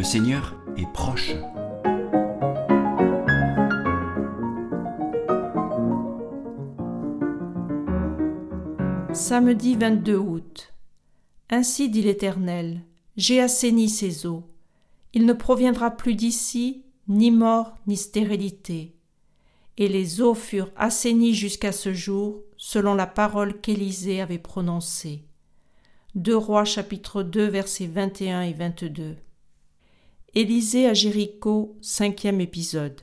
Le Seigneur est proche. Samedi 22 août. Ainsi dit l'Éternel, j'ai assaini ces eaux. Il ne proviendra plus d'ici ni mort ni stérilité. Et les eaux furent assainies jusqu'à ce jour, selon la parole qu'Élisée avait prononcée. 2 Rois chapitre 2 versets 21 et 22. Élisée à Jéricho, 5e épisode.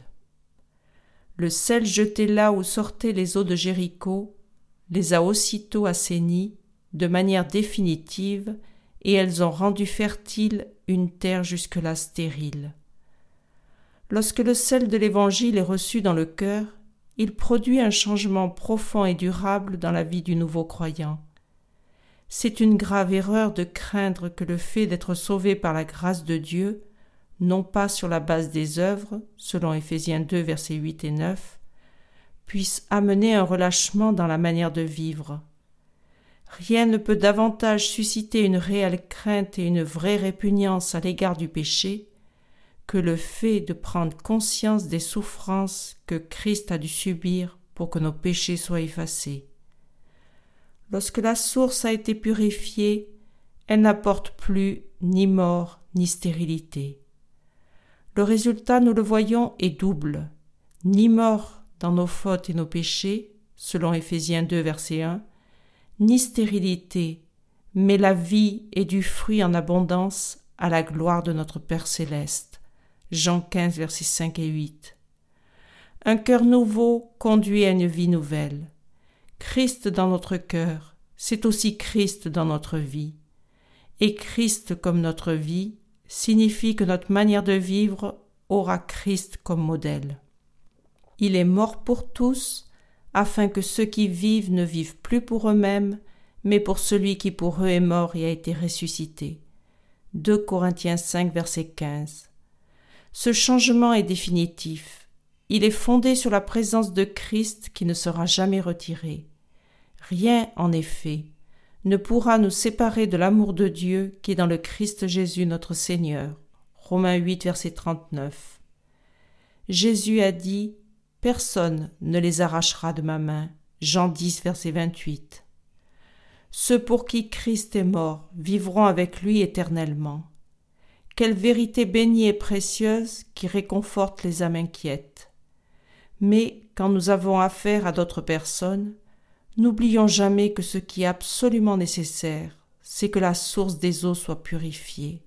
Le sel jeté là où sortaient les eaux de Jéricho les a aussitôt assainies de manière définitive, et elles ont rendu fertile une terre jusque-là stérile. Lorsque le sel de l'Évangile est reçu dans le cœur, il produit un changement profond et durable dans la vie du nouveau croyant. C'est une grave erreur de craindre que le fait d'être sauvé par la grâce de Dieu, non pas sur la base des œuvres, selon Éphésiens 2 versets 8 et 9, puisse amener un relâchement dans la manière de vivre. Rien ne peut davantage susciter une réelle crainte et une vraie répugnance à l'égard du péché que le fait de prendre conscience des souffrances que Christ a dû subir pour que nos péchés soient effacés. Lorsque la source a été purifiée, elle n'apporte plus ni mort ni stérilité. Le résultat, nous le voyons, est double. Ni mort dans nos fautes et nos péchés, selon Éphésiens 2 verset 1, ni stérilité, mais la vie et du fruit en abondance à la gloire de notre Père céleste. Jean 15 versets 5 et 8. Un cœur nouveau conduit à une vie nouvelle. Christ dans notre cœur, c'est aussi Christ dans notre vie. Et Christ comme notre vie signifie que notre manière de vivre aura Christ comme modèle. Il est mort pour tous, afin que ceux qui vivent ne vivent plus pour eux-mêmes, mais pour celui qui pour eux est mort et a été ressuscité. 2 Corinthiens 5 verset 15. Ce changement est définitif. Il est fondé sur la présence de Christ qui ne sera jamais retirée. Rien, en effet, ne pourra nous séparer de l'amour de Dieu qui est dans le Christ Jésus notre Seigneur. Romains 8 verset 39. Jésus a dit « Personne ne les arrachera de ma main » Jean 10 verset 28. Ceux pour qui Christ est mort vivront avec lui éternellement. Quelle vérité bénie et précieuse qui réconforte les âmes inquiètes. Mais quand nous avons affaire à d'autres personnes, n'oublions jamais que ce qui est absolument nécessaire, c'est que la source des eaux soit purifiée.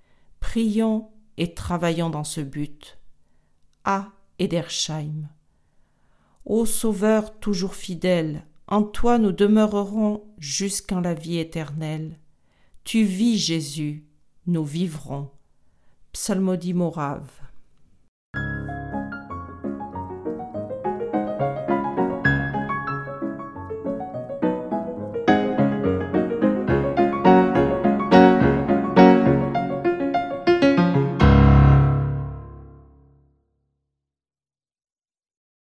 Prions et travaillons dans ce but. A. Edersheim. Ô Sauveur toujours fidèle, en toi nous demeurerons jusqu'en la vie éternelle. Tu vis, Jésus, nous vivrons. Psalmodie Morave.